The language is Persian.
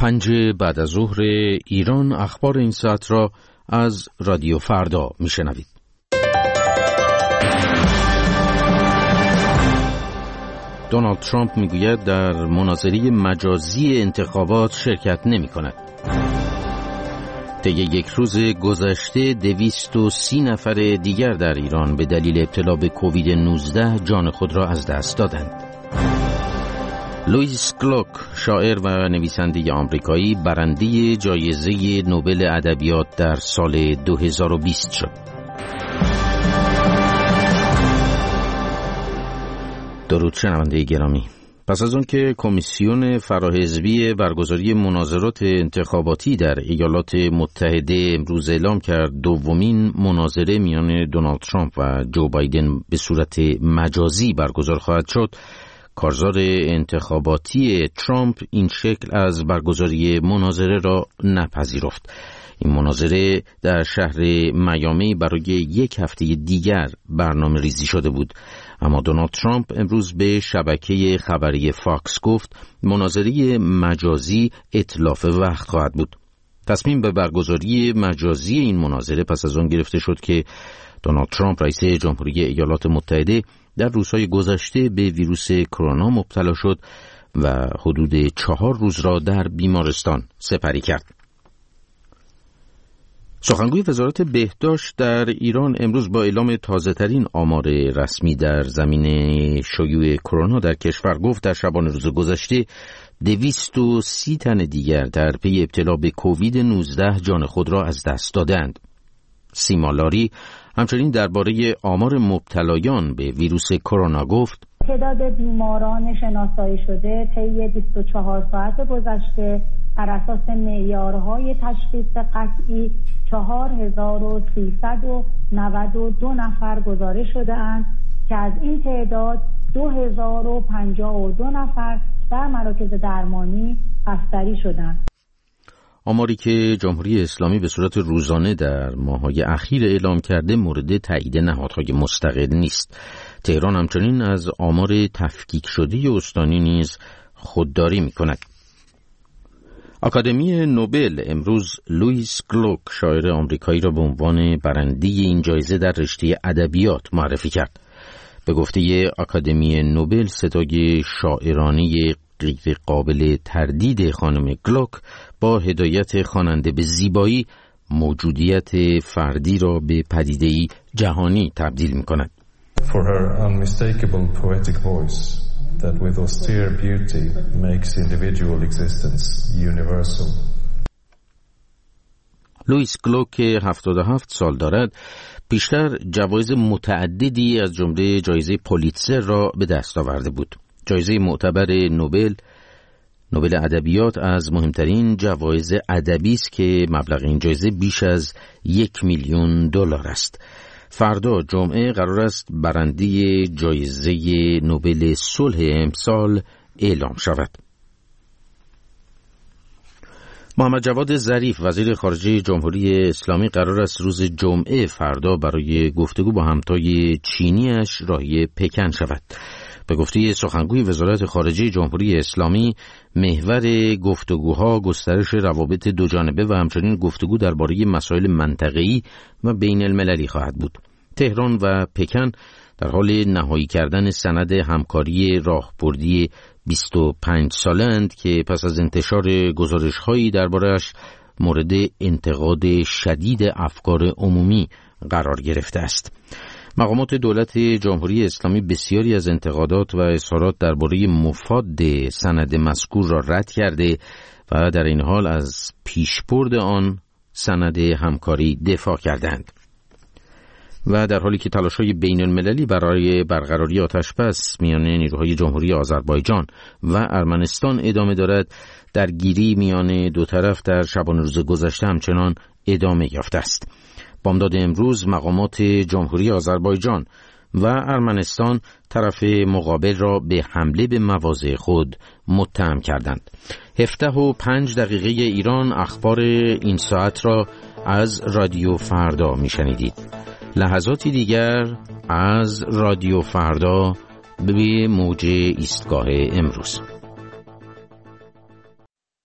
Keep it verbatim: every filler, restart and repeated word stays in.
پنج بعد از ظهر ایران اخبار این ساعت را از رادیو فردا میشنوید. دونالد ترامپ میگوید در مناظره مجازی انتخابات شرکت نمی کند. طی یک روز گذشته دویست و سی نفر دیگر در ایران به دلیل ابتلا به کووید نوزده جان خود را از دست دادند. لوئیس گلوک، شاعر و نویسنده آمریکایی، برنده جایزه نوبل ادبیات در سال دو هزار و بیست شد. درود شنونده گرامی. پس از آن که کمیسیون فراحزبی برگزاری مناظرات انتخاباتی در ایالات متحده امروز اعلام کرد دومین مناظره میان دونالد ترامپ و جو بایدن به صورت مجازی برگزار خواهد شد، کارزار انتخاباتی ترامپ این شکل از برگزاری مناظره را نپذیرفت. این مناظره در شهر میامی برای یک هفته دیگر برنامه ریزی شده بود، اما دونالد ترامپ امروز به شبکه خبری فاکس گفت مناظره مجازی اتلاف وقت خواهد بود. تصمیم به برگزاری مجازی این مناظره پس از آن گرفته شد که دونالد ترامپ رئیس جمهوری ایالات متحده در روزهای گذشته به ویروس کرونا مبتلا شد و حدود چهار روز را در بیمارستان سپری کرد. سخنگوی وزارت بهداشت در ایران امروز با اعلام تازه‌ترین آمار رسمی در زمینه شیوع کرونا در کشور گفت در شبانه روز گذشته دویست و سی تن دیگر در پی ابتلا به کووید نوزده جان خود را از دست دادند. سیما لاری همچنین درباره آمار مبتلایان به ویروس کرونا گفت تعداد بیماران شناسایی شده طی بیست و چهار ساعت گذشته بر اساس معیارهای تشخیص قطعی چهار هزار و سیصد و نود و دو نفر گزارش شده اند که از این تعداد دو هزار و پنجاه و دو نفر در مراکز درمانی بستری شدند. آماری که جمهوری اسلامی به صورت روزانه در ماه‌های اخیر اعلام کرده مورد تایید نهادهای مستقل نیست. تهران همچنین از آمار تفکیک شده استانی نیز خودداری می‌کند. آکادمی نوبل امروز لوئیس گلوک، شاعر آمریکایی را به عنوان برنده این جایزه در رشته ادبیات معرفی کرد. به گفته آکادمی نوبل صدای شاعرانه غیر قابل تردید خانم گلوک با هدایت خواننده به زیبایی موجودیت فردی را به پدیده‌ای جهانی تبدیل می‌کند. For her unmistakable poetic voice that with austere beauty makes individual existence universal. لوئیس گلوک که هفتاد و هفت سال دارد پیشتر جوایز متعددی از جمله جایزه پولیتزر را به دست آورده بود. جایزه معتبر نوبل نوبل ادبیات از مهمترین جوایز ادبی است که مبلغ این جایزه بیش از یک میلیون دلار است. فردا جمعه قرار است برنده جایزه نوبل صلح امسال اعلام شود. محمد جواد ظریف وزیر خارجه جمهوری اسلامی قرار است روز جمعه فردا برای گفتگو با همتای چینیش راهی پکن شود. به گفته سخنگوی وزارت خارجه جمهوری اسلامی محور گفتگوها گسترش روابط دوجانبه و همچنین گفتگو درباره مسائل منطقه‌ای و بین المللی خواهد بود. تهران و پکن در حال نهایی کردن سند همکاری راهبردی بیست و پنج سالند که پس از انتشار گزارش‌هایی درباره‌اش مورد انتقاد شدید افکار عمومی قرار گرفته است. مقامات دولت جمهوری اسلامی بسیاری از انتقادات و اظهارات درباره مفاد سند مذکور را رد کرده و در این حال از پیشبرد آن سند همکاری دفاع کردند. و در حالی که تلاش‌های بین‌المللی برای برقراری آتش‌بس میان نیروهای جمهوری آذربایجان و ارمنستان ادامه دارد، درگیری میان دو طرف در شبانه روز گذشته همچنان ادامه یافته است. بامداد امروز مقامات جمهوری آذربایجان و ارمنستان طرف مقابل را به حمله به مواضع خود متهم کردند. هفده و پنج دقیقه ایران اخبار این ساعت را از رادیو فردا میشنیدید. لحظاتی دیگر از رادیو فردا به موج ایستگاه امروز.